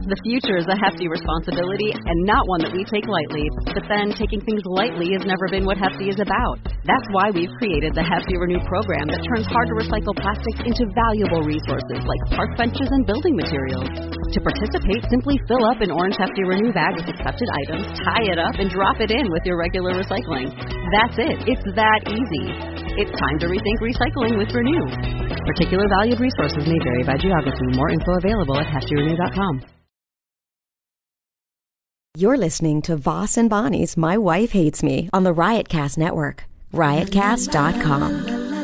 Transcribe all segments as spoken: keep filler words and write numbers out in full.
The future is a hefty responsibility and not one that we take lightly. But then, taking things lightly has never been what Hefty is about. That's why we've created the Hefty Renew program that turns hard-to-recycle plastics into valuable resources like park benches and building materials. To participate, simply fill up an orange Hefty Renew bag with accepted items, tie it up, and drop it in with your regular recycling. That's it. It's that easy. It's time to rethink recycling with Renew. Particular valued resources may vary by geography. More info available at hefty renew dot com. You're listening to Voss and Bonnie's My Wife Hates Me on the Riotcast Network. riotcast dot com.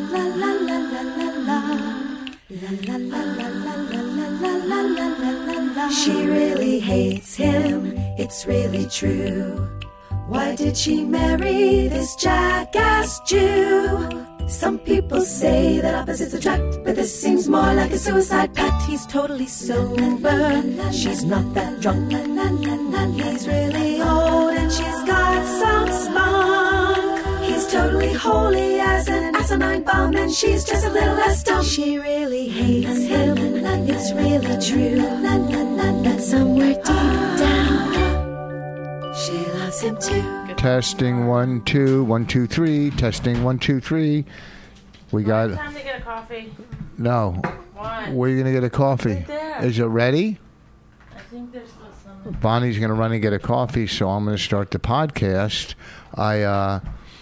She really hates him, it's really true. Why did she marry this jackass Jew? Some people say that opposites attract, but this seems more like a suicide pact. He's totally sober, she's not that drunk. He's really old and she's got some spunk. He's totally holy as an asinine bomb, and she's just a little less dumb. She really hates him, it's really true. But somewhere deep down, she loves him too. Testing one, two, one, two, three. Testing one, two, three. We got. It's time to get a coffee. No. Why? Where are you gonna get a coffee? Right there. Is it ready? I think there's still some. Bonnie's gonna run and get a coffee, so I'm gonna start the podcast. I uh,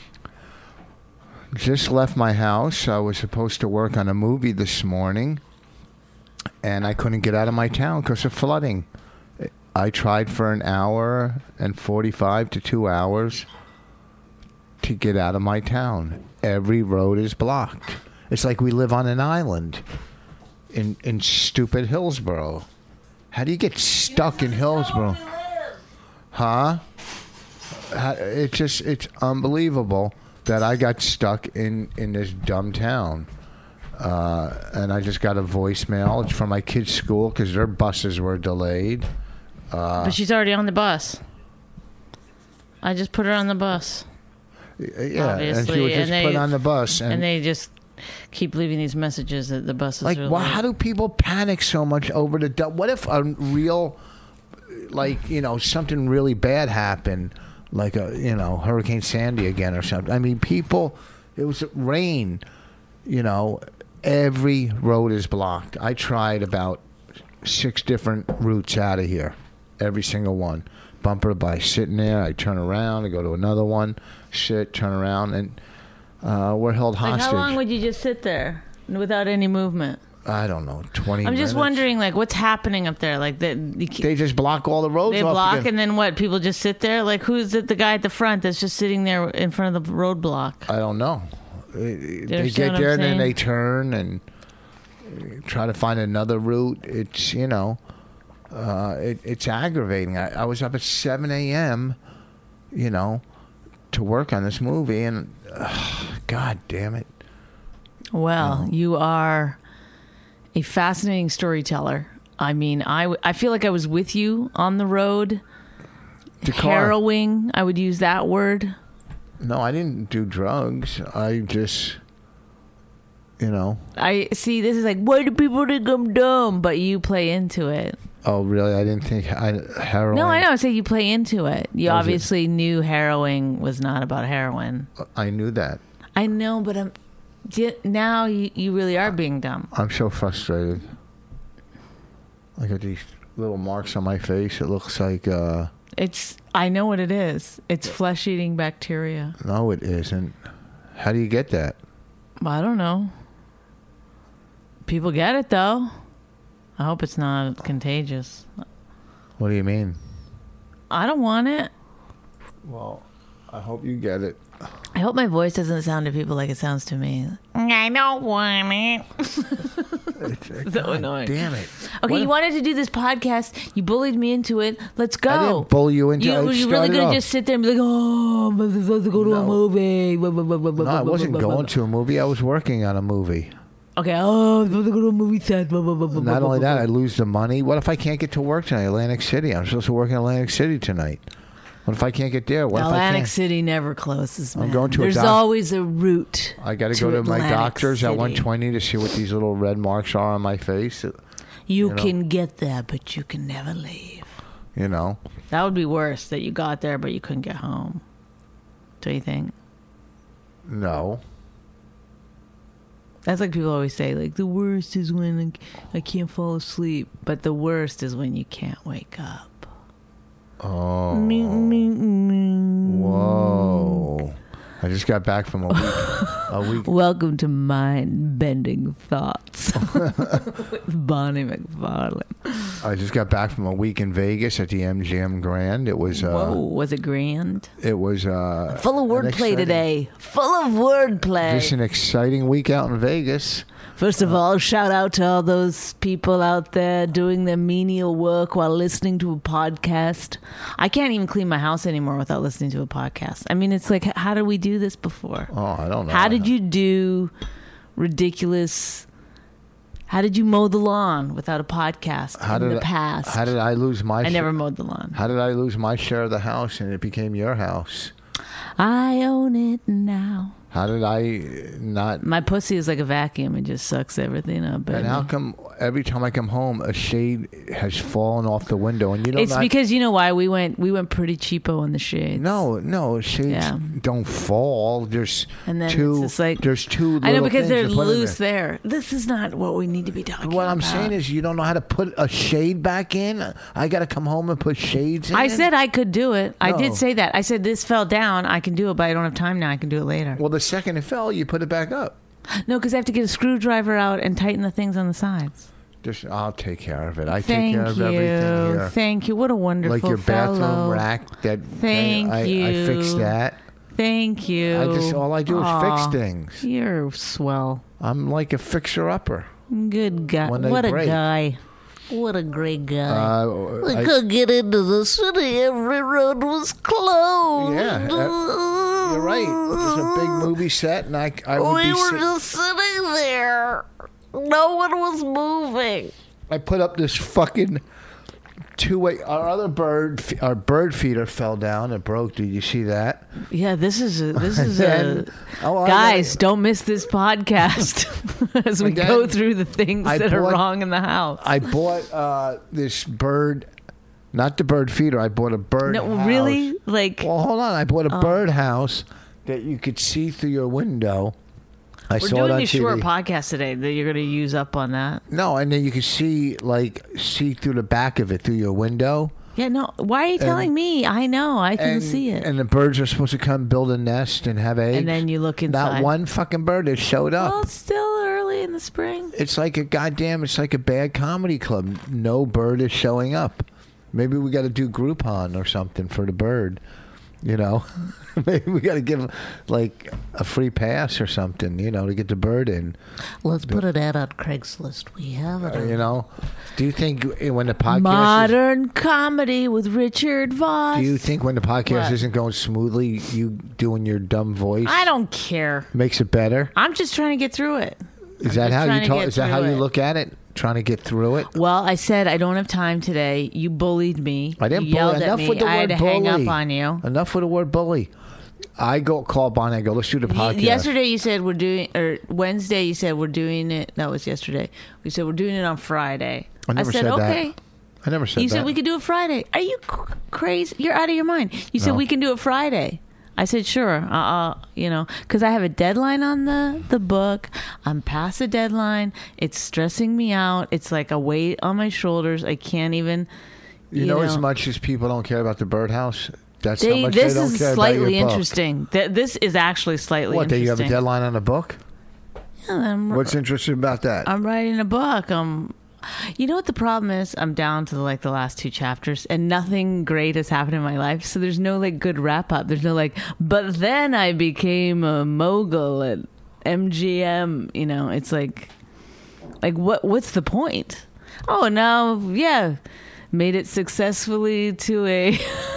just left my house. I was supposed to work on a movie this morning, and I couldn't get out of my town because of flooding. I tried for an hour and forty-five to two hours to get out of my town. Every road is blocked. It's like we live on an island in in stupid Hillsborough. How do you get stuck in Hillsborough? Huh? It's just, it's unbelievable that I got stuck in, in this dumb town. Uh, and I just got a voicemail. It's from my kids' school because their buses were delayed. Uh, but she's already on the bus. I just put her on the bus. Yeah, obviously. and she was just and they, put on the bus. And, and they just keep leaving these messages that the bus is like, really well, how do people panic so much over the... du- What if a real, like, you know, something really bad happened, like, a you know, Hurricane Sandy again or something? I mean, people... It was rain, you know, every road is blocked. I tried about six different routes out of here. Every single one. Bumper by sitting there. I turn around. I go to another one. Sit, turn around. And uh, we're held like hostage. how long would you just sit there without any movement? I don't know, twenty I'm minutes. just wondering, like, what's happening up there? Like, the, the, They just block all the roads they off block, again. and then what? People just sit there? Like, who's it, the guy at the front that's just sitting there in front of the roadblock? I don't know. They, they get there and then they turn and try to find another route. It's, you know... Uh, it, it's aggravating. I, I was up at seven a.m., you know, to work on this movie, and uh, God damn it. Well, Oh. you are a fascinating storyteller. I mean, I, w- I feel like I was with you on the road. The car. Harrowing, I would use that word. No, I didn't do drugs. I just, you know. I see, this is like, why do people think I'm dumb? But you play into it. Oh, really? I didn't think I, heroin. No, I know. I say you play into it. You That was obviously knew harrowing was not about heroin. I knew that. I know, but I'm di- now you, you really are being dumb. I'm so frustrated. I got these little marks on my face. It looks like... Uh, It's. I know what it is. It's flesh-eating bacteria. no, it isn't. How do you get that? I don't know. People get it, though. I hope it's not contagious. What do you mean? I don't want it. Well, I hope you get it. I hope my voice doesn't sound to people like it sounds to me. I don't want it. It's, So God annoying. Damn it. Okay, What you if- wanted to do this podcast. You bullied me into it. Let's go. I didn't bully you into You, it. I you're really started going off. to just sit there and be like, oh, I'm supposed to go to a No. movie. No, I wasn't going to a movie. I was working on a movie. Okay, oh, I'm supposed to go to a movie set. Not only that, I lose the money. What if I can't get to work tonight, Atlantic City? I'm supposed to work in Atlantic City tonight. What if I can't get there? What if I Atlantic can't? City never closes, man. I'm going to a There's doc- always a route. I got to to go to my Atlantic doctor's City. at one twenty to see what these little red marks are on my face. You, You know? can get there, but you can never leave. You know? That would be worse, that you got there, but you couldn't get home. Do you think? No. That's like people always say, like, the worst is when I, I can't fall asleep. But the worst is when you can't wake up. Oh. Me, me, me. Whoa. I just got back from a week. A week. Welcome to Mind Bending Thoughts with Bonnie McFarlane. I just got back from a week in Vegas at the M G M Grand. It was. Uh, Whoa, was it grand? It was. Uh, Full of an wordplay exciting- today. Full of wordplay. Just an exciting week out in Vegas. First of all, shout out to all those people out there doing their menial work while listening to a podcast. I can't even clean my house anymore without listening to a podcast. I mean, it's like, how did we do this before? Oh, I don't know. How did you do ridiculous? How did you mow the lawn without a podcast How in did the I- past? How did I lose my? I sh- never mowed the lawn. How did I lose my share of the house and it became your house? I own it now. How did I not? My pussy is like a vacuum. It just sucks everything up. Baby. And how come every time I come home, a shade has fallen off the window and you don't? It's not, because you know why we went we went pretty cheapo on the shades. No, no, shades Yeah. don't fall. There's And then two. it's just like there's two. I know little because things they're to put in loose there. there. This is not what we need to be talking What I'm about. saying is, you don't know how to put a shade back in. I got to come home and put shades in. I said I could do it. I No. did say that. I said this fell down. I can do it, but I don't have time now. I can do it later. Well, the second it fell, you put it back up. No, because I have to get a screwdriver out and tighten the things on the sides. Just, I'll take care of it. I Thank take care of you. everything here. Thank you. What a wonderful Like your bathroom fellow. rack. That Thank I, you. I, I fixed that. Thank you. I just all I do is Aw, fix things. You're swell. I'm like a fixer upper. Good guy. When they What a break. guy. What a great guy. Uh, I I- could get into the city. Every road was closed. Yeah, uh, You're right. There's a big movie set, and I, I would We be. were sit- just sitting there. No one was moving. I put up this fucking two-way. Our other bird, f- our bird feeder fell down. It broke. Did you see that? Yeah, this is a, this is then- a oh, I guys. gotta- Don't miss this podcast as we And then go through the things I that are bought- wrong in the house. I bought uh, this bird, not the bird feeder. I bought a bird. no, house. really, like Well, hold on. I bought a Oh. bird house that you could see through your window. I we're saw it doing on a T V. short podcast today that you're going to use up on that. No, and then you could see like see through the back of it through your window. Yeah, no. Why are you telling me? I know. I can and, see it. And the birds are supposed to come build a nest and have eggs. And then you look inside. Not one fucking bird has showed up. Well, it's still early in the spring. It's like a goddamn. It's like a bad comedy club. No bird is showing up. Maybe we got to do Groupon or something for the bird. You know, maybe we got to give like a free pass or something. You know, to get the bird in. Let's put an ad on Craigslist. We have it. Uh, you know, do you think when the podcast is, Modern comedy with Richard Voss. do you think when the podcast What? isn't going smoothly, you doing your dumb voice I don't care. makes it better? I'm just trying to get through it. Is I'm that just how trying you to talk? get Is that how through you it. look at it? Trying to get through it? Well, I said I don't have time today. You bullied me. I didn't you yelled bully. at Enough me. with the I had word to hang bully. up on you. Enough with the word bully. I go call Bonnie. I go, let's do the Y- podcast. Yesterday you said we're doing, or Wednesday you said we're doing it. That was yesterday. We said we're doing it on Friday. I never said, said that. okay. I never said You that. said we could do it Friday. Are you c- crazy? You're out of your mind. You said No. we can do it Friday. I said sure. Uh, uh you know, because I have a deadline on the the book. I'm past the deadline. It's stressing me out. It's like a weight on my shoulders. I can't even. you, You, know, as much as people don't care about the birdhouse, that's how They, much this they don't is care slightly about your book. interesting. Th- This is actually slightly What? That you have a interesting. deadline on a book? Yeah, I'm, What's interesting about that? I'm writing a book. Um, you know what the problem is? I'm down to like the last two chapters, and nothing great has happened in my life. So there's no like good wrap up. There's no like. But then I became a mogul at M G M. You know, it's like, like what? What's the point? Oh, now yeah, made it successfully to a.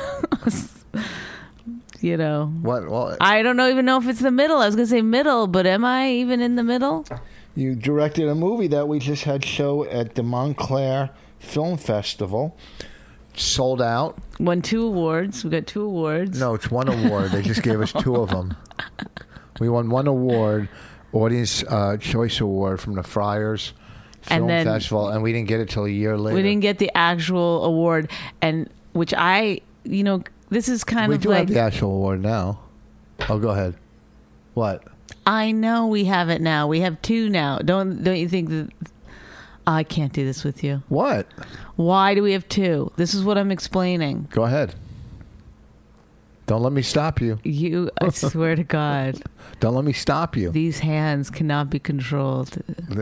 You know, what? Well, I don't know even know if it's the middle. I was gonna say middle, but am I even in the middle? you directed a movie that we just had show at the Montclair Film Festival. Sold out. Won two awards. We got two awards. No, it's one award. They just gave us two of them. We won one award, Audience uh, Choice Award from the Friars Film and then festival, and we didn't get it till a year later. we didn't get the actual award, and which I, you know, this is kind We of do like have the actual award now. Oh, go ahead. What? I know we have it now. We have two now. Don't don't you think that? I can't do this with you. What? Why do we have two? This is what I'm explaining. Go ahead. Don't let me stop you. You, I swear to God, Don't let me stop you. these hands cannot be controlled.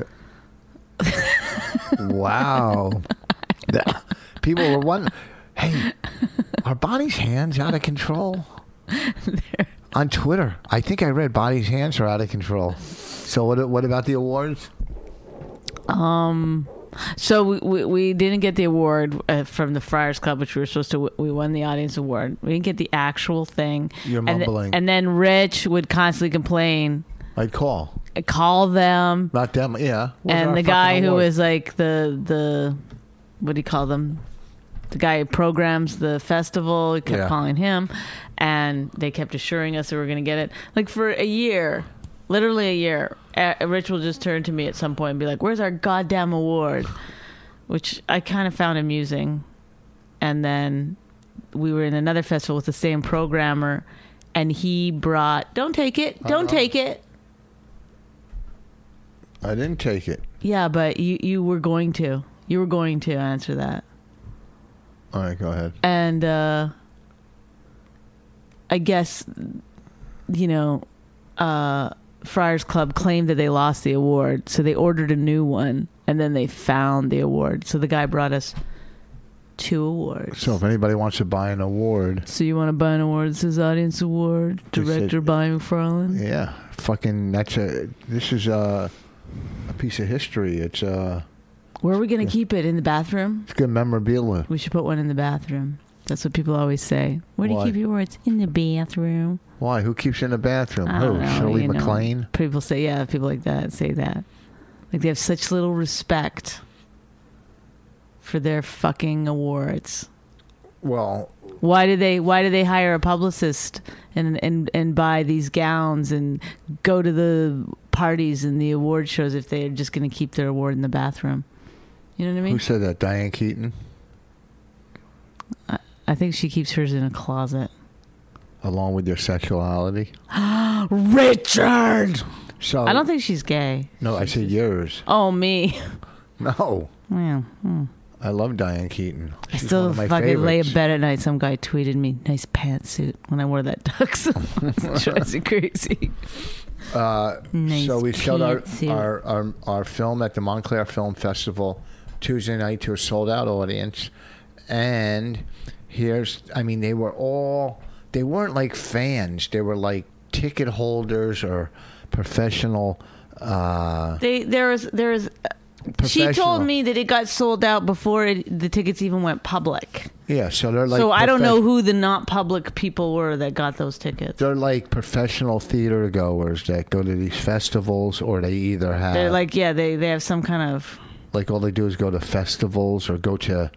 Wow. The- People were wondering, hey, are Bonnie's hands out of control? On Twitter, I think I read Bonnie's hands are out of control. So what? What about the awards? Um, so we, we, we didn't get the award uh, from the Friars Club, which we were supposed to. We won the audience award. We didn't get the actual thing. You're and th- mumbling. and then Rich would constantly complain, I'd call. call them, Not them. Yeah. Where's our and the fucking guy who award? was like the the what do you call them? The guy who programs the festival. We kept Yeah. calling him, and they kept assuring us that we were going to get it. Like for a year, literally a year. Uh, Rich will just turn to me at some point and be like, "Where's our goddamn award?" Which I kind of found amusing. And then we were in another festival with the same programmer, and he brought. Don't take it. Don't Uh-huh. take it. I didn't take it. Yeah, but you you were going to. You were going to answer that. All right, go ahead. And uh, I guess, you know, uh, Friars Club claimed that they lost the award, so they ordered a new one, and then they found the award. So the guy brought us two awards. So if anybody wants to buy an award, So you want to buy an award? This is Audience Award, They said- Director Bonnie McFarlane. yeah, fucking that's a. This is a, a piece of history. It's a. Where are we going to keep it? In the bathroom? It's good memorabilia. We should put one in the bathroom. That's what people always say. Where do Why? you keep your awards? In the bathroom. Why? Who keeps in the bathroom? I Who? don't know, Shirley you know. MacLaine? People say, yeah, people like that say that. Like they have such little respect for their fucking awards. Well, Why do they why do they hire a publicist and and and buy these gowns and go to the parties and the award shows if they're just going to keep their award in the bathroom? You know what I mean? who said that? Diane Keaton? I think she keeps hers in a closet. Along with your sexuality? Richard. So I don't think she's gay. No, I said yours. Oh, me. No. Yeah. hmm. I love Diane Keaton. I She's still one of my fucking lay in favorites. bed at night. Some guy tweeted me, nice pantsuit, when I wore that tux. It drives me crazy. Uh, Nice so we showed our, pantsuit. our, our, our film at the Montclair Film Festival Tuesday night to a sold-out audience. And here's, I mean, they were all, they weren't like fans. They were like ticket holders or professional. Uh, They there was there was. She professional. told me that it got sold out before it, the tickets even went public. Yeah, so they're like. so I don't profe- know who the not public people were that got those tickets. They're like professional theater goers that go to these festivals, or they either have. They're like, yeah, they, they have some kind of, Like all they do is go to festivals or go to.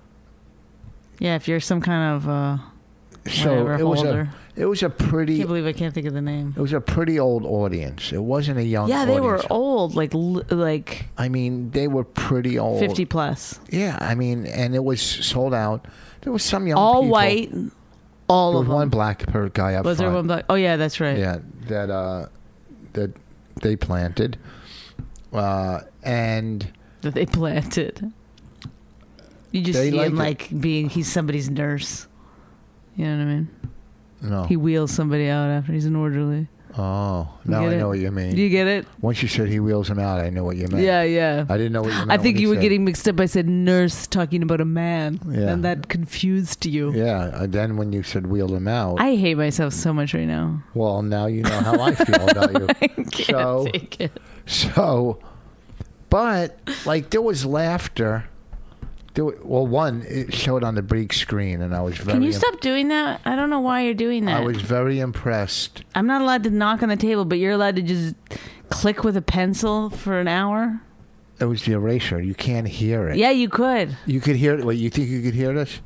yeah, if you're some kind of, uh, So Whatever, it was holder. a. It was a I pretty. can't believe I can't think of the name. It was a pretty old audience. It wasn't a young. Yeah, they were audience. old, like l- like I mean, they were pretty old. fifty plus. Yeah, I mean, and it was sold out. There was some young All people. white, all There of was one them. black per guy up Was front. there one black? Oh, yeah, that's right. Yeah, that uh, that they planted, uh, and That they planted. You just They see him like like being, he's somebody's nurse. You know what I mean? no. He wheels somebody out after he's an orderly. oh, now get I it? know what you mean. Do you get it? Once you said he wheels him out, I know what you meant. Yeah, yeah. I didn't know what you meant. I think when you were said- getting mixed up. I said nurse talking about a man, Yeah. and that confused you. Yeah, and then when you said wheel him out, I hate myself so much right now. well, now you know how I feel about you. I can't So- take it. So, but like there was laughter. There, wa- well, one it showed on the big screen, and I was very. Can you im- stop doing that? I don't know why you're doing that. I was very impressed. I'm not allowed to knock on the table, but you're allowed to just click with a pencil for an hour. It was the eraser. You can't hear it. Yeah, you could. You could hear it. Wait, you think you could hear this?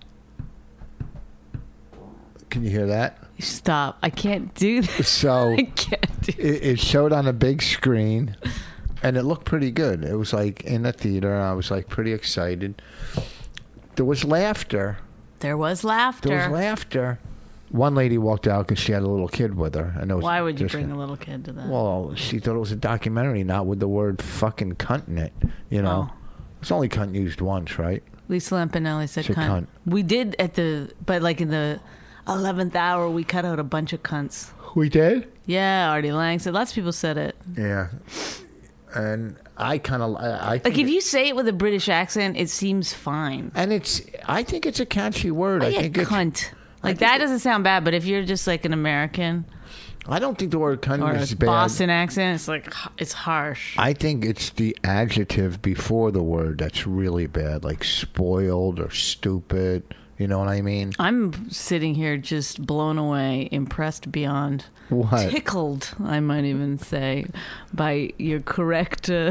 Can you hear that? Stop. I can't do this. So I can't do it, it showed on a big screen, and it looked pretty good. It was like in the theater. I was like pretty excited. There was laughter. There was laughter. There was laughter. One lady walked out because she had a little kid with her. And it was Why would you just, bring a little kid to that? Well, she thought it was a documentary, not with the word fucking cunt in it. You know, Oh. it's only cunt used once, right? Lisa Lampanelli said Said cunt. cunt. We did at the, but like in the eleventh hour, we cut out a bunch of cunts. We did. Yeah, Artie Lang said. Lots of people said it. Yeah, and I kind of I, I Like think if it- you say it with a British accent, it seems fine. and it's I think it's a catchy word. Oh, I yeah, think it's, cunt. Like think that it- doesn't sound bad, but if you're just like an American I don't think the word cunt or is a bad. Boston accent, it's like it's harsh. I think it's the adjective before the word that's really bad, like spoiled or stupid. You know what I mean? I'm sitting here just blown away, impressed beyond What? tickled, I might even say, by your correct uh,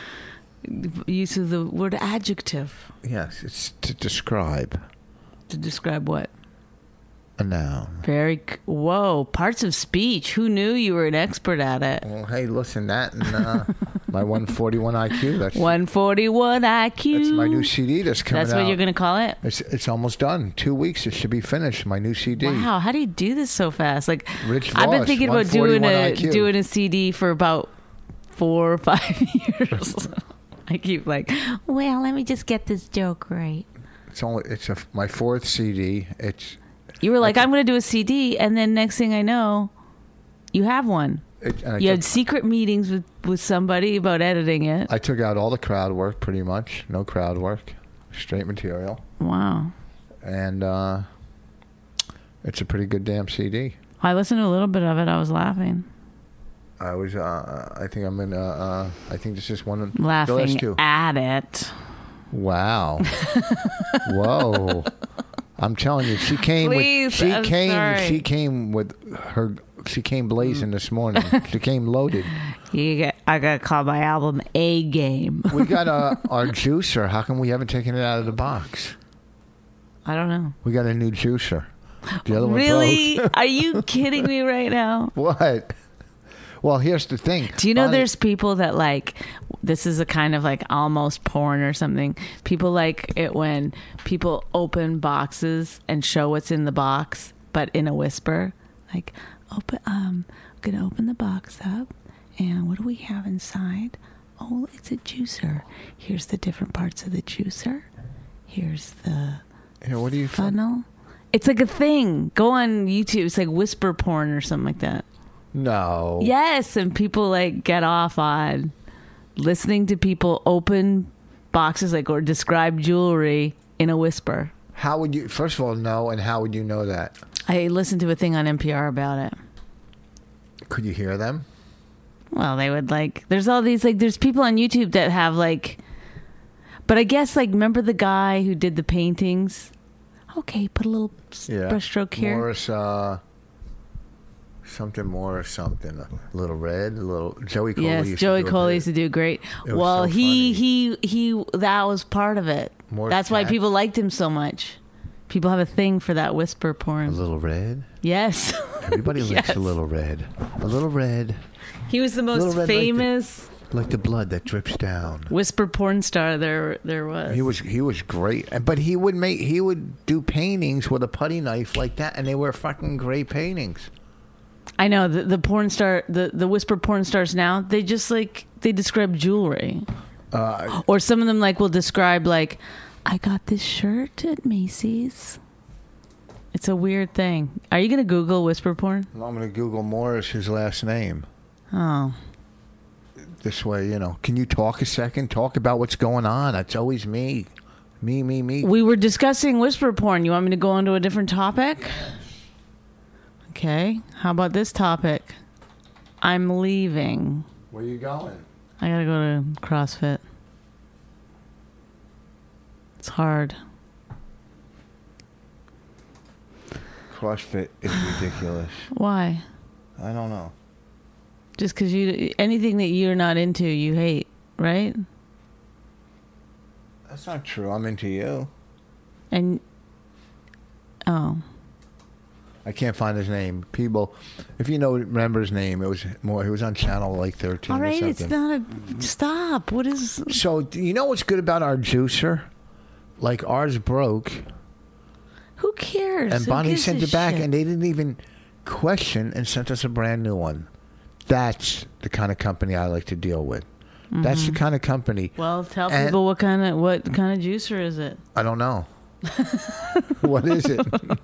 use of the word adjective Yes, it's to describe to describe what? a noun. Very, c- whoa, parts of speech. Who knew you were an expert at it? Well, hey, listen, that and uh, my one forty-one I Q. That's one forty-one I Q. that's my new C D that's coming That's out. what you're going to call it? It's it's almost done. Two weeks, it should be finished. My new C D. Wow, how do you do this so fast? Like, Rich I've been Voss, thinking about doing one forty-one a I Q. doing a C D for about four or five years. I keep like, well, let me just get this joke right. It's only it's a, my fourth C D. It's You were like, I'm going to do a C D, and then next thing I know, you have one. it, and I You took, had secret meetings with, with somebody about editing it. I took out all the crowd work, pretty much. No crowd work, straight material, Wow. and uh, it's a pretty good damn C D. I listened to a little bit of it. I was laughing. I was. Uh, I think I'm in. Uh, uh, I think this is one of the last Laughing two. at it. Wow. Whoa. I'm telling you, she came Please, with she I'm came sorry. she came with her she came blazing this morning. She came loaded. You get, I got to call my album A Game. We got uh, our juicer. How come we haven't taken it out of the box? I don't know. We got a new juicer. The other one Really? broke. Are you kidding me right now? What? Well, here's the thing. Do you know Bonnie- there's people that like, this is a kind of like almost porn or something. People like it when people open boxes and show what's in the box, but in a whisper. Like, open, um, I'm going to open the box up, and what do we have inside? Oh, it's a juicer. Here's the different parts of the juicer. Here's the Yeah, what do you funnel. It's like a thing. Go on YouTube. It's like whisper porn or something like that. No. Yes, and people like get off on listening to people open boxes like or describe jewelry in a whisper. How would you? First of all, no. And how would you know that? I listened to a thing on N P R about it. Could you hear them? Well, they would like. There's all these like. There's people on YouTube that have like. But I guess like remember the guy who did the paintings. Okay, put a little s- Yeah. brushstroke here. Morris. Uh, something more or something. A little red. A little. Joey Coley. Yes, used Joey to do Cole it. used to do great. It was Well, so he funny. he he that was part of it. More That's why cat- people liked him so much. People have a thing for that whisper A porn. little red. Yes. Everybody likes Yes. a little red. A little red, He was the Little most Red liked it. famous like the blood that drips down. whisper porn star there there was. He was he was great, but he would make he would do paintings with a putty knife like that, and they were fucking great paintings. I know the, the porn star the, the whisper porn stars now, they just like they describe jewelry. Uh, Or some of them like will describe like I got this shirt at Macy's. It's a weird thing. Are you going to Google whisper porn? I'm going to Google Morris, his last name. Oh. This way, you know. Can you talk a second? Talk about what's going on. It's always me, me, me, me. We were discussing whisper porn. You want me to go on to a different topic? Okay. How about this topic? I'm leaving. Where you going? I gotta go to CrossFit. It's hard. CrossFit is ridiculous. Why? I don't know. Just because you anything that you're not into, you hate, right? That's not true. I'm into you. And oh, I can't find his name. People, if you know, remember his name, it was more. He was on channel like thirteen. All right, or it's something. not a stop. What is? So do you know what's good about our juicer? Like ours broke, Who cares? and Who Bonnie gives sent a it back, shit? and they didn't even question and sent us a brand new one. That's the kind of company I like to deal with. Mm-hmm. That's the kind of company. Well, tell And- people what kind of what kind of juicer is it? I don't know. What is it?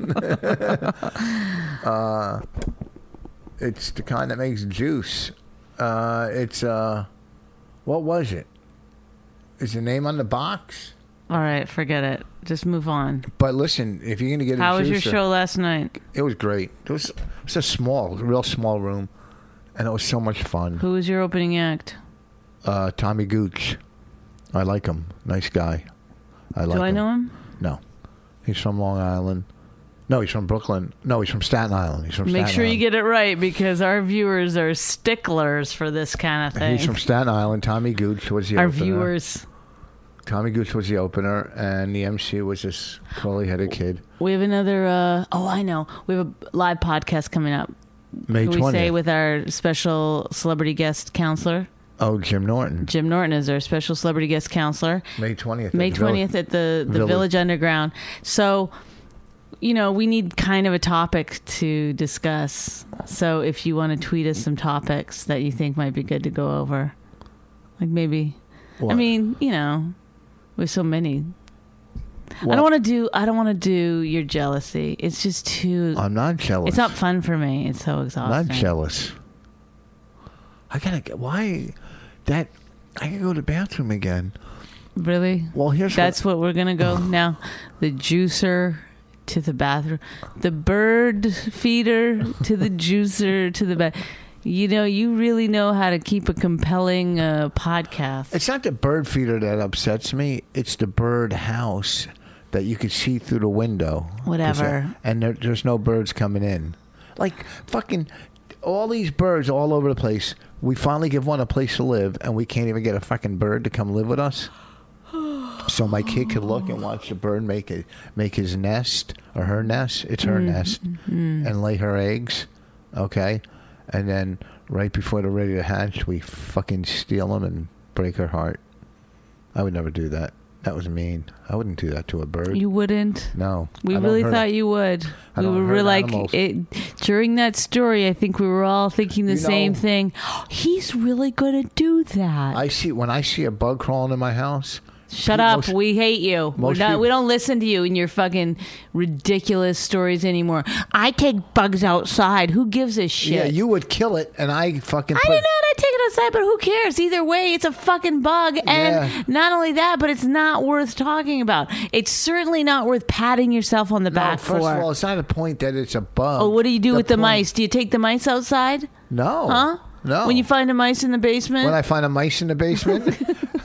uh, it's the kind that makes juice. Uh, it's uh, what was it? Is the name on the box? All right, forget it. Just move on. But listen, if you're gonna get a How was your juicer- show last night? It was great. It was it was a small, real small room, and it was so much fun. Who was your opening act? Uh, Tommy Gooch, I like him. Nice guy. I like Do I him. know him? No, he's from Long Island. No, he's from Brooklyn. No, he's from Staten Island. He's from Make Staten sure you Island. get it right because our viewers are sticklers for this kind of thing. He's from Staten Island. Tommy Gooch was the our opener. viewers. Tommy Gooch was the opener, and the M C was this curly-headed kid. We have another. Uh, oh, I know. We have a live podcast coming up. May Can we say twentieth. with our special celebrity guest counselor? Oh, Jim Norton. Jim Norton is our special celebrity guest counselor. May twentieth. May twentieth at the, the Village. Village Underground. So, you know, we need kind of a topic to discuss. So if you want to tweet us some topics that you think might be good to go over, like maybe, I What? mean, you know, we have so many. I What? don't want to do. I don't want to do your jealousy. It's just too. I'm not jealous. It's not fun for me. It's so I'm exhausting. not jealous. I gotta get why that I can go to the bathroom again. Really? Well, here's That's what, what we're gonna go now. The juicer to the bathroom, the bird feeder to the juicer to the bath. You know, you really know how to keep a compelling uh, podcast. it's not the bird feeder that upsets me. It's the bird house that you can see through the window. 'Cause Whatever. there- and there, there's no birds coming in. Like fucking all these birds all over the place. We finally give one a place to live, and we can't even get a fucking bird to come live with us. So my kid could look and watch the bird make it, make his nest or her nest. It's her nest, and lay her eggs. Okay, and then right before they're ready to hatch, we fucking steal them and break her heart. I would never do that. That was mean. I wouldn't do that to a bird. You wouldn't. No, We I don't really hurt- thought you would. I We don't were hurt really like animals. it during that story. I think we were all thinking the You same know- thing. He's really going to do that. I see when I see a bug crawling in my house. Shut pe- up. most- we hate you. We're most not, people- we don't listen to you and your fucking ridiculous stories anymore. I take bugs outside. Who gives a shit? Yeah, you would kill it, and I fucking. I put, didn't know I take it outside, but who cares? Either way, it's a fucking bug. And Yeah. not only that, but it's not worth talking about. It's certainly not worth patting yourself on the No, back first for. of all, it's not a point that it's a bug. Oh, what do you do with the point- mice? Do you take the mice outside? No. Huh? No. When you find a mice in the basement? when I find a mice in the basement,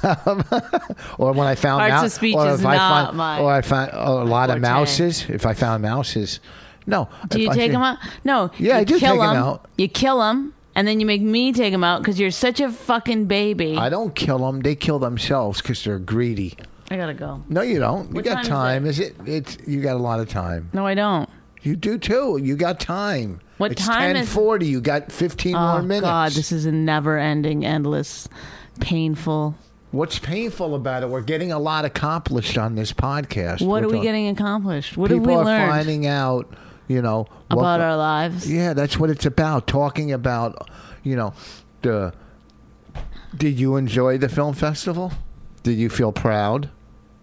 or when I found Parts mou- of speech or is if I not find, my or I found a lot of forte. mouses. If I found mouses, no. do If you I take see- them out? No. Yeah, you I do kill take 'em 'em. out. You kill them, and then you make me take them out because you're such a fucking baby. I don't kill them. They kill themselves because they're greedy. I gotta go. No, you don't. You What got time time. Is it? It's you got a lot of time. No, I don't. You do too. You got time. What it's time ten is- forty. You got fifteen Oh more minutes. God, this is a never-ending, endless, painful. What's painful about it? We're getting a lot accomplished on this podcast. What We're are we talk- getting accomplished? What People have we are learned finding out, you know, what about the- our lives? Yeah, that's what it's about. Talking about, you know, the. Did you enjoy the film festival? Did you feel proud?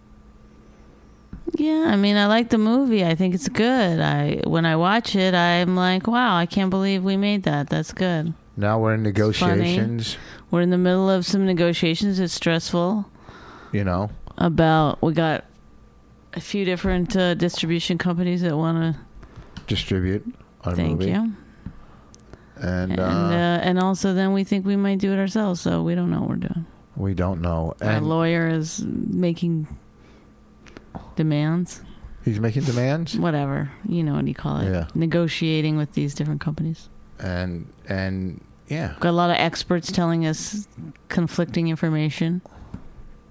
Yeah, I mean, I like the movie. I think it's good. I when I watch it, I'm like, wow, I can't believe we made that. That's good. Now we're in negotiations. We're in the middle of some negotiations. It's stressful. You know, About we got a few different uh, distribution companies that want to. distribute our Thank movie. you. And, And uh, uh, and also then we think we might do it ourselves, so we don't know what we're doing. we don't know. Our And lawyer is making demands, he's making demands. whatever, you know what you call it, Yeah. negotiating with these different companies. And and yeah, Got a lot of experts telling us conflicting information.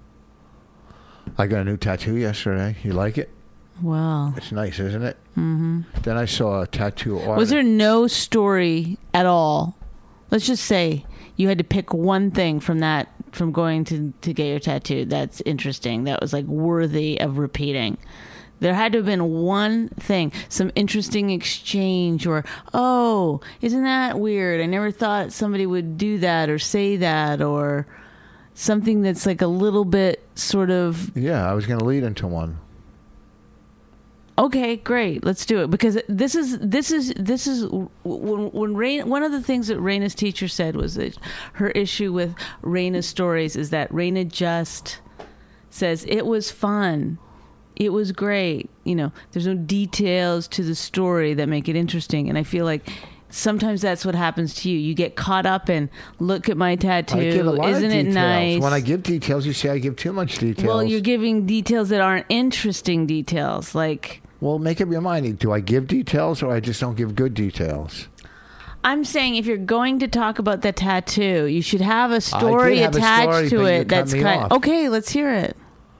I got a new tattoo yesterday. You like it? Well, It's nice, isn't it? mm-hmm. Mm-hmm. Then I saw a tattoo artist. Was there no story at all? Let's just say you had to pick one thing from that, from going to, to get your tattoo that's interesting, that was like worthy of repeating. There had to have been one thing, some interesting exchange, or, oh, isn't that weird? I never thought somebody would do that or say that, or something that's like a little bit sort of... Yeah, I was going to lead into one. Okay, great. Let's do it, because this is this is this is when when Rain, one of the things that Raina's teacher said was that her issue with Raina's stories is that Raina just says it was fun. It was great. You know, there's no details to the story that make it interesting. And I feel like sometimes that's what happens to you. You get caught up in, look at my tattoo. I give a lot Isn't of it details. nice? When I give details, you say I give too much details. Well, you're giving details that aren't interesting details. Like, well, make up your mind. Do I give details or I just don't give good details? I'm saying if you're going to talk about the tattoo, you should have a story have a attached story, to but you it cut that's me kind off. okay, let's hear it.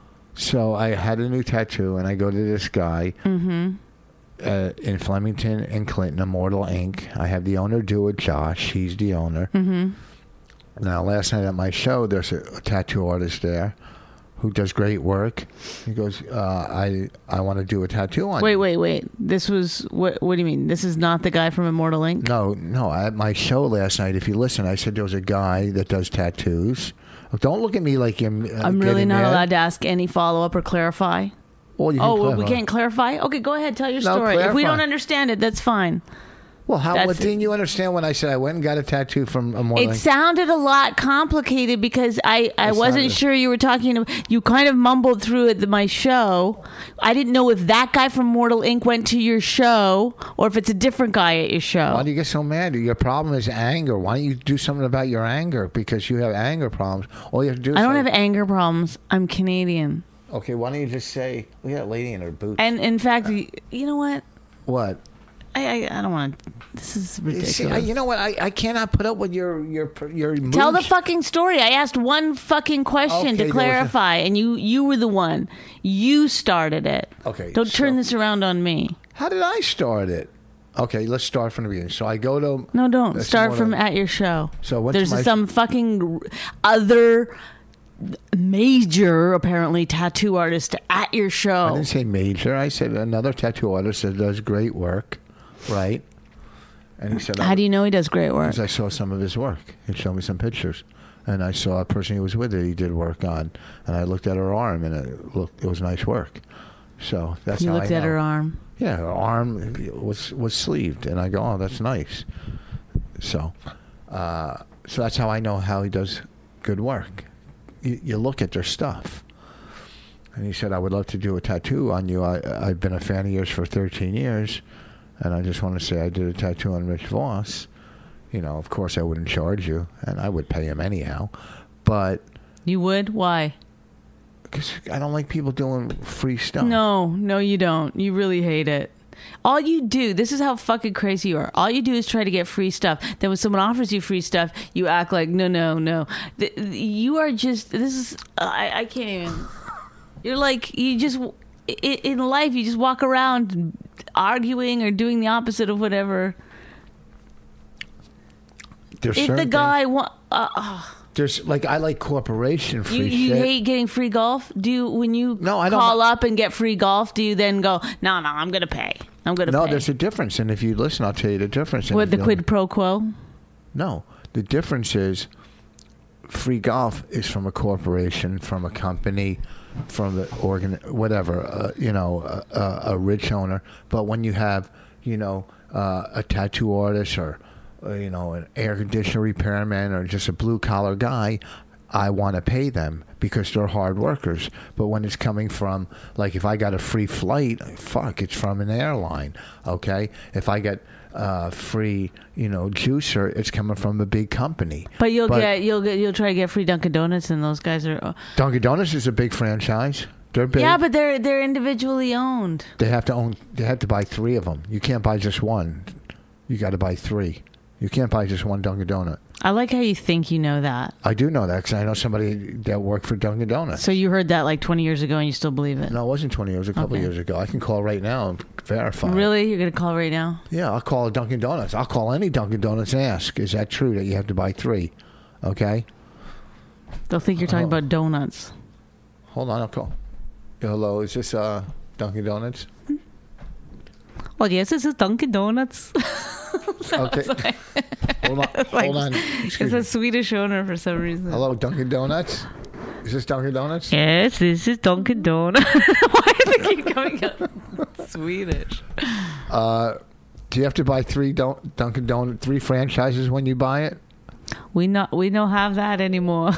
So I had a new tattoo, and I go to this guy Mm-hmm. uh, in Flemington and Clinton, Immortal Ink. I have the owner do it, Josh. He's the owner. Mm-hmm. Now, last night at my show, there's a, a tattoo artist there who does great work. He goes, uh, I I want to do a tattoo on Wait, you. wait, wait. This was what? What do you mean? This is not the guy from Immortal Ink? No, no. At my show last night, if you listen, I said there was a guy that does tattoos. Don't look at me like you're uh, I'm really getting not mad. allowed to ask any follow up or clarify. Well, you can Oh, well, we clarify. can't clarify? Okay, go ahead. Tell your No, story. If we clarify. don't understand it, that's fine. Well, how That's- what didn't you understand when I said I went and got a tattoo from Immortal It Ink? sounded a lot complicated because I, I It wasn't sounded- sure you were talking to, you kind of mumbled through at the, my show. I didn't know if that guy from Mortal Ink went to your show or if it's a different guy at your show. Why do you get so mad? Your problem is anger. Why don't you do something about your anger? Because you have anger problems. All you have to do is I don't say, have anger problems. I'm Canadian. okay, why don't you just say, look at that lady in her boots. And in fact, you know what? What? I, I, I don't want to. This is ridiculous. See, I, you know what? I, I cannot put up with your your your moods. Tell the fucking story. I asked one fucking question Okay, there to was a- clarify, and you you were the one. You started it. Okay, Don't turn so- this around on me. How did I start it? Okay, let's start from the beginning. So I go to No, don't. That's Start what from I- at your show. So what's There's my- some fucking other major, apparently, tattoo artist at your I show. didn't say major. I said another tattoo artist that does great work, right? And he said, How do you know he does great work? Because I saw some of his work. He showed me some pictures, and I saw a person he was with that he did work on, and I looked at her arm, and it looked it was nice work. So that's You how looked I at know. her arm. Yeah, her arm was was sleeved, and I go, oh, that's nice. So, uh, so that's how I know how he does good work. You, you look at their stuff. And he said, I would love to do a tattoo on you. I, I've been a fan of yours for thirteen years. And I just want to say I did a tattoo on Rich Voss. You know, of course I wouldn't charge you, and I would pay him anyhow. But You would? Why? because I don't like people doing free stuff. No, no, you don't. You really hate it. All you do, this is how fucking crazy you are. All you do is try to get free stuff. Then when someone offers you free stuff, you act like, no, no, no. Th- You are just, this is, I, I can't even. You're like, you just, i- in life, you just walk around arguing or doing the opposite of whatever. There's If the certain guy things- wa- uh, uh, there's like I like corporation free you, you shit. hate getting free golf, do you, when you No, I don't- call up and get free golf, do you then go, no, no, I'm going to pay. I'm going to no, pay. there's a difference, and if you listen, I'll tell you the difference. And What, if the you quid don't- pro quo? No, the difference is free golf is from a corporation, from a company, from the organ, whatever, uh, you know, a, a, a rich owner. But when you have, you know, uh, a tattoo artist or, uh, you know, an air conditioner repairman or just a blue collar guy, I want to pay them because they're hard workers. But when it's coming from, like, if I got a free flight, fuck, it's from an airline, okay? If I get uh, free, you know, juicer, it's coming from a big company. But you'll get you'll get you'll try to get free Dunkin' Donuts, and those guys are. Dunkin' Donuts is a big franchise. They're big. Yeah, but they're they're individually owned. They have to own. They have to buy three of them. You can't buy just one. You got to buy three. You can't buy just one Dunkin' Donut. I like how you think you know that. I do know that because I know somebody that worked for Dunkin' Donuts. So you heard that like twenty years ago and you still believe it? No, it wasn't twenty years. A couple Okay. years ago. I can call right now and verify. Really? You're going to call right now? Yeah, I'll call Dunkin' Donuts. I'll call any Dunkin' Donuts and ask, is that true that you have to buy three? Okay? They'll think you're talking Oh. about donuts. Hold on, I'll call. Hello, is this uh, Dunkin' Donuts? Oh, yes, this is Dunkin' Donuts. Okay. Hold on. like- Hold on. It's Excuse a me. Swedish owner for some reason. Hello, Dunkin' Donuts? Is this Dunkin' Donuts? Yes, this is Dunkin' Donuts. Why do they keep coming up Swedish? Uh, do you have to buy three Dun- Dunkin' Donut, three franchises when you buy it? We not we don't have that anymore.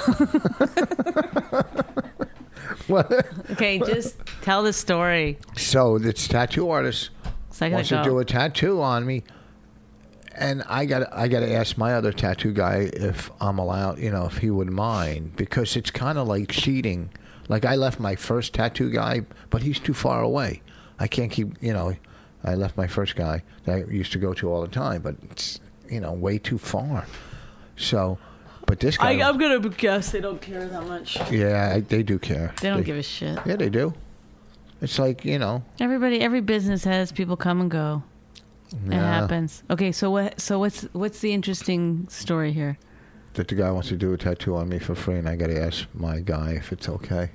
What? Okay, just tell the story. So this tattoo artist So I gotta wants go. to do a tattoo on me, and I got I got to ask my other tattoo guy if I'm allowed, you know, if he would mind, because it's kind of like cheating. Like I left my first tattoo guy, but he's too far away. I can't keep, you know. I left my first guy that I used to go to all the time, but it's, you know, way too far. So, but this guy, I, I'm gonna guess they don't care that much. yeah, I, they do care. They don't give a shit. Yeah, they do. It's like, you know. Everybody, every business has people come and go. It yeah, happens. Okay, so what? So what's what's the interesting story here? that the guy wants to do a tattoo on me for free, and I got to ask my guy if it's okay.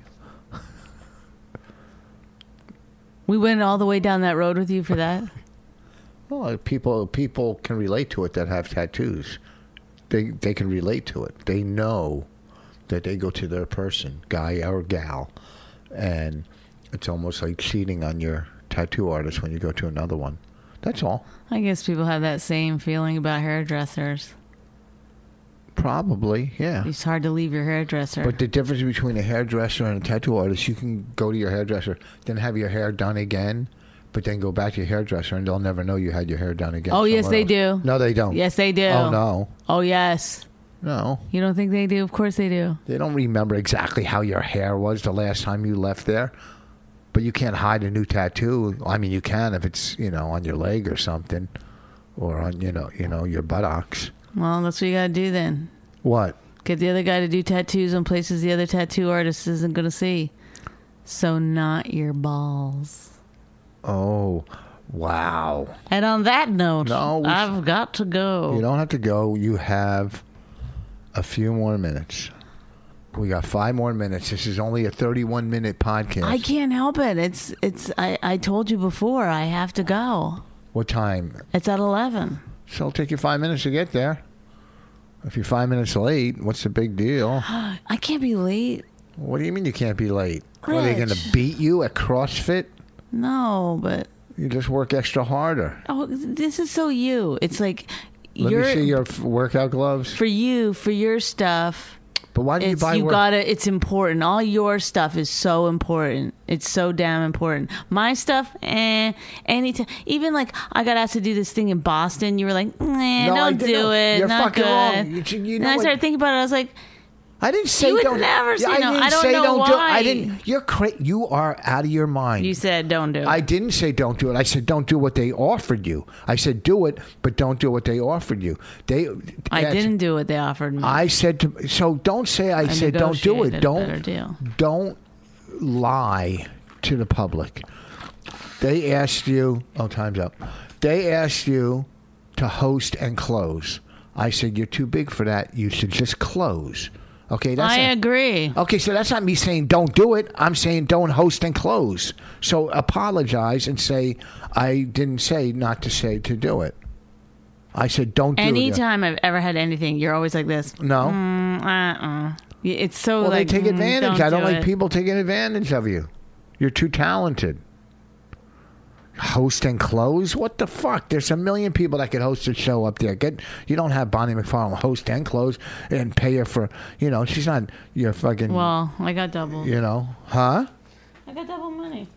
We went all the way down that road with you for that. Well, people people can relate to it that have tattoos. They they can relate to it. They know that they go to their person, guy or gal, and it's almost like cheating on your tattoo artist when you go to another one. That's all. I guess people have that same feeling about hairdressers. Probably, yeah. It's hard to leave your hairdresser. But the difference between a hairdresser and a tattoo artist, you can go to your hairdresser, then have your hair done again, but then go back to your hairdresser, and they'll never know you had your hair done again. Oh, yes, somewhere they else. do. No, they don't. Yes, they do. Oh, no. Oh, yes. No. You don't think they do? Of course they do. They don't remember exactly how your hair was the last time you left there. But you can't hide a new tattoo. I mean, you can if it's, you know, on your leg or something, or on, you know, you know, your buttocks. Well, that's what you got to do then. What? Get the other guy to do tattoos on places the other tattoo artist isn't going to see. So not your balls. Oh, wow. And on that note, No, we I've got to go. You don't have to go. You have a few more minutes. We got five more minutes. This is only a thirty-one minute podcast. I can't help it. It's it's. I, I told you before. I have to go. What time? It's at eleven. So it'll take you five minutes to get there. If you're five minutes late, what's the big deal? I can't be late. What do you mean you can't be late? What, are they going to Rich. beat you at CrossFit? No, but You just work extra harder. oh, this is so you. It's like Let you're me see your f- workout gloves. for you for your stuff. But why do you It's buy you work- gotta. It's important. All your stuff is so important. It's so damn important. My stuff, eh. Anytime, even like I got asked to do this thing in Boston. You were like, nah, No, I don't didn't. do it. You're Not fucking good. wrong. You should- you and know I what- started thinking about it. I was like, I didn't say You would don't. never say I no. didn't I don't say know don't do it. I why. didn't. You're cra- You are out of your mind. you said don't do it. I didn't say don't do it. I said don't do what they offered you. I said do it, but don't do what they offered you. They. I that's- didn't do what they offered me. I said to. So don't say I, I said don't do negotiated it. a Don't. better deal. Don't lie to the public. They asked you. Oh, time's up. They asked you to host and close. I said you're too big for that. You should just close. Okay, that's I not- agree. Okay, so that's not me saying don't do it. I'm saying don't host and close. So apologize and say I didn't say not to say to do it. I said don't do it. Anytime I've ever had anything, you're always like this. No. Mm, uh-uh. It's so Well, like they take mm, advantage. I don't do like it. people taking advantage of you. You're too talented. Host and close? What the fuck? There's a million people that could host a show up there. Get you don't have Bonnie McFarlane host and close and pay her for, you know, she's not your fucking, Well, I got double. you know, huh? I got double money.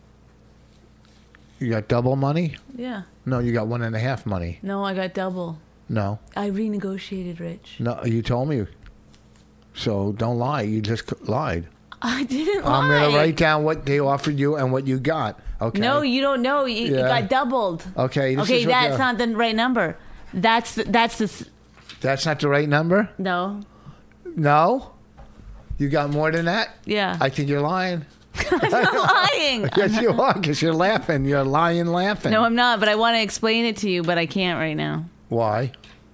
You got double money? Yeah. No, you got one and a half money. No, I got double. No, I renegotiated, Rich. no, you told me. So don't lie. You just c- lied. I didn't lie. I'm gonna write down what they offered you and what you got. Okay. No, you don't know. You, you Yeah. got doubled. Okay. This Okay, is what that's you- not the right number. That's the, that's the. s- That's not the right number? No. No? You got more than that? Yeah. I think you're lying. I'm not lying. Yes, you are, because you're laughing. You're lying laughing. No, I'm not, but I want to explain it to you, but I can't right now. Why?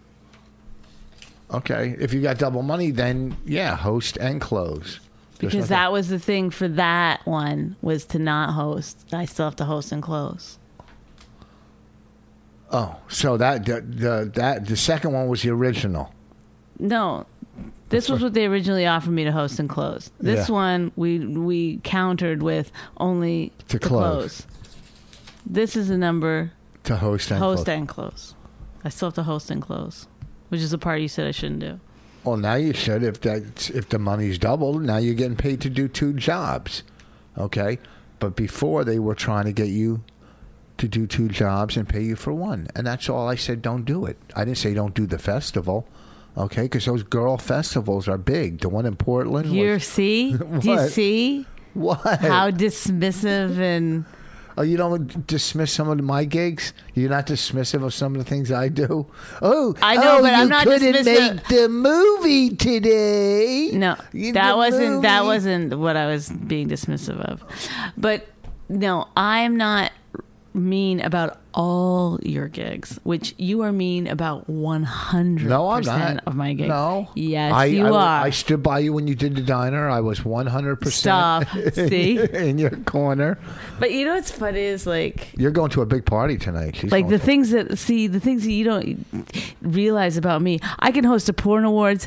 Okay. If you got double money, then, yeah, host and close. There's Because nothing- that was the thing for that one, was to not host. I still have to host and close. Oh, so that the, the that the second one was the original. No. This was what they originally offered me to host and close. This Yeah. one we we countered with only To to close. close. This is a number To host and host close. and close. I still have to host and close, which is the part you said I shouldn't do. Well, now you should. If that if the money's doubled, now you're getting paid to do two jobs. Okay, but before they were trying to get you to do two jobs and pay you for one, and that's all I said. Don't do it. I didn't say don't do the festival. Okay, because those girl festivals are big. The one in Portland. Here, was, see? Do you What? see what? how dismissive and Oh, you don't dismiss some of my gigs? You're not dismissive of some of the things I do? Oh, I know, oh, but you I'm not couldn't dismissive. make the movie today. no, You- that the wasn't that movie. wasn't what I was being dismissive of. But no, I'm not mean about all your gigs, which you are mean about one hundred No, I'm percent not. of my gigs. No. Yes, I, you I, are. I stood by you when you did the diner. I was one hundred percent Stop. See? in your corner. But you know what's funny is like You're going to a big party tonight. She's like going the to- things that see the things that you don't realize about me. I can host a porn awards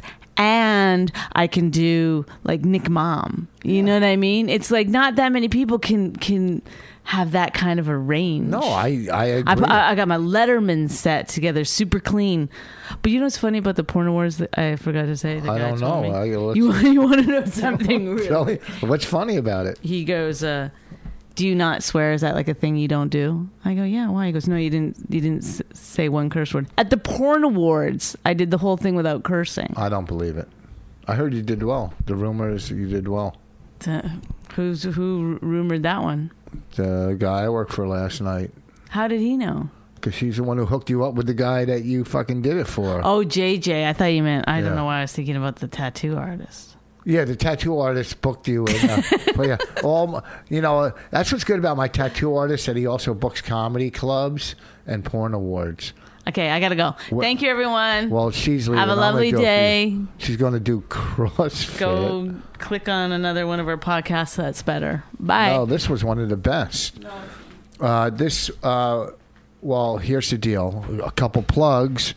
and I can do like Nick Mom. You know what I mean? It's like not that many people can can have that kind of a range. No, I, I agree. I, I got my Letterman set together, super clean. But you know what's funny about the porn awards? That I forgot to say. The I guy don't told know. me. I- let's- you you want to know something? Real? Tell me, what's funny about it? He goes, uh, "Do you not swear? Is that like a thing you don't do?" I go, "Yeah, why?" He goes, "No, you didn't. You didn't s- say one curse word at the porn awards. I did the whole thing without cursing." I don't believe it. I heard you did well. The rumor is you did well. Uh, who's who rumored that one? The guy I worked for last night, How did he know? because she's the one who hooked you up with the guy that you fucking did it for. Oh, J J. I thought you meant. I Yeah. don't know why I was thinking about the tattoo artist. Yeah, the tattoo artist booked you. In, uh, but yeah, all my- you know. Uh, that's what's good about my tattoo artist, that he also books comedy clubs and porn awards. Okay, I gotta go. What- Thank you, everyone. Well, she's leaving. Have a I'm gonna lovely do it for you. day. She's going to do CrossFit. Go click on another one of our podcasts that's better. Bye. No, this was one of the best. Uh, this, uh, well, here's the deal. A couple plugs.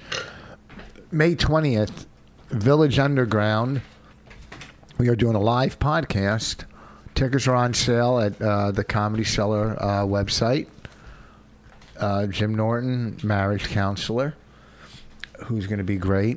May twentieth, Village Underground. We are doing a live podcast. Tickets are on sale at uh, the Comedy Cellar uh, website. Uh, Jim Norton, marriage counselor, who's going to be great.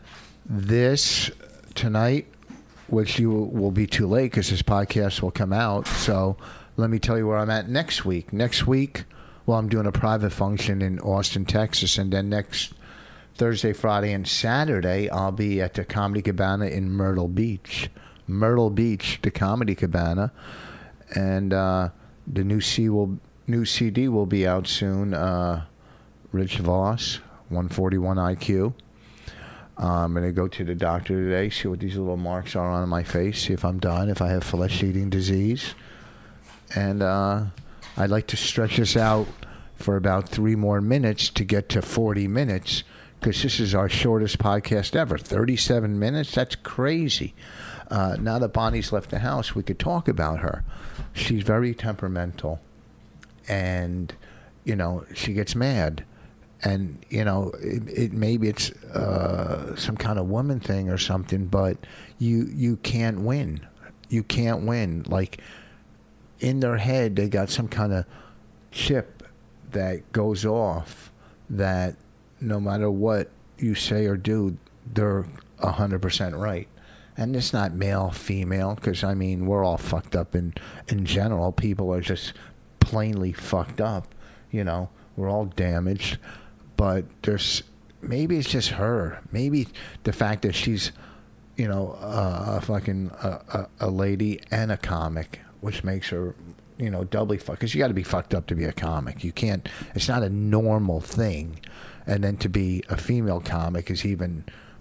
This tonight, which you will be too late because this podcast will come out. So let me tell you where I'm at next week. Next week, well, I'm doing a private function in Austin, Texas, and then next Thursday, Friday, and Saturday, I'll be at the Comedy Cabana in Myrtle Beach. Myrtle Beach, the Comedy Cabana, and uh, the new C will new C D will be out soon. Uh, Rich Voss, one forty-one I Q. I'm going to go to the doctor today, see what these little marks are on my face, see if I'm done, if I have flesh-eating disease. And uh, I'd like to stretch this out for about three more minutes to get to forty minutes, because this is our shortest podcast ever. thirty-seven minutes? That's crazy. Uh, now that Bonnie's left the house, we could talk about her. She's very temperamental. And, you know, she gets mad. And, you know, it, it maybe it's uh, some kind of woman thing or something, but you you can't win. You can't win. Like, in their head, they got some kind of chip that goes off that no matter what you say or do, they're one hundred percent right. And it's not male, female, because, I mean, we're all fucked up in, in general. People are just plainly fucked up, you know. We're all damaged. But there's, maybe it's just her. Maybe the fact that she's, you know, uh, a fucking uh, a, a lady and a comic, which makes her, you know, doubly fucked. Because you got to be fucked up to be a comic. You can't, it's not a normal thing. And then to be a female comic is even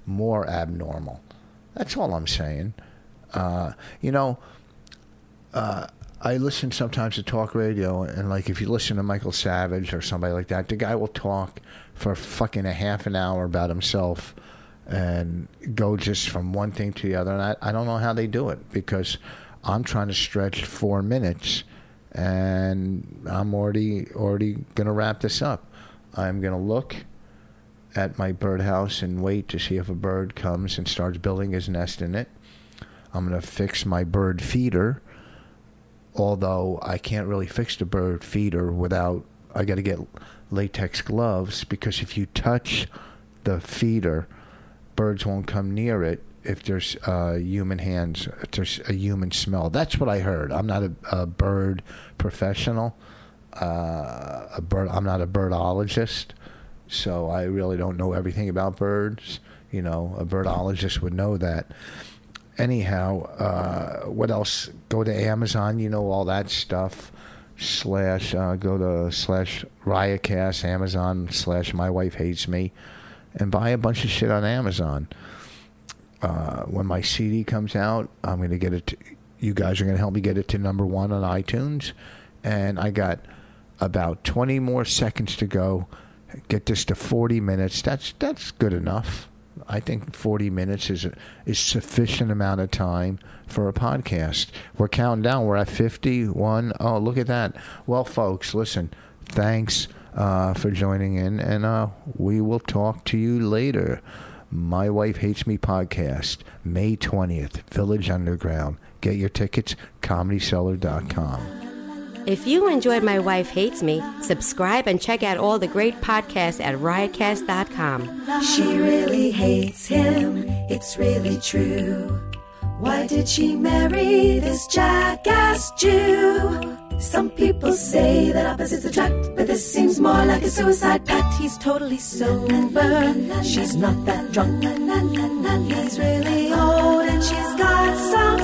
more abnormal. That's all I'm saying. Uh, you know, uh, I listen sometimes to talk radio, and like if you listen to Michael Savage or somebody like that, the guy will talk for fucking a half an hour about himself and go just from one thing to the other. And I, I don't know how they do it, because I'm trying to stretch four minutes, and I'm already already gonna wrap this up. I'm gonna look at my birdhouse and wait to see if a bird comes and starts building his nest in it. I'm gonna fix my bird feeder. Although I can't really fix the bird feeder without, I got to get latex gloves, because if you touch the feeder, birds won't come near it if there's uh, human hands, if there's a human smell. That's what I heard. I'm not a, a bird professional. Uh, a bird. I'm not a birdologist, so I really don't know everything about birds. You know, a birdologist would know that. Anyhow, uh, what else? Go to Amazon, you know, all that stuff. Slash, uh, go to slash Riotcast, Amazon, slash My Wife Hates Me, and buy a bunch of shit on Amazon. Uh, when my C D comes out, I'm going to get it to, you guys are going to help me get it to number one on iTunes. And I got about twenty more seconds to go. Get this to forty minutes. That's, that's good enough. I think forty minutes is a, is sufficient amount of time for a podcast. We're counting down. We're at fifty-one. Oh, look at that. Well, folks, listen, thanks uh, for joining in, and uh, we will talk to you later. My Wife Hates Me podcast, May twentieth, Village Underground. Get your tickets, comedy cellar dot com. If you enjoyed My Wife Hates Me, subscribe and check out all the great podcasts at riotcast dot com. She really hates him, it's really true. Why did she marry this jackass Jew? Some people say that opposites attract, but this seems more like a suicide pact. He's totally sober, she's not that drunk. He's really old and she's got some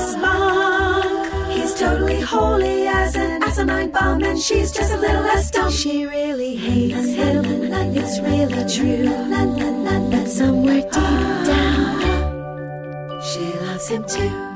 spunk. He's totally holy as an asinine bomb, and she's just a little less dumb. She really hates him, it's really true. But somewhere deep down, she loves him too.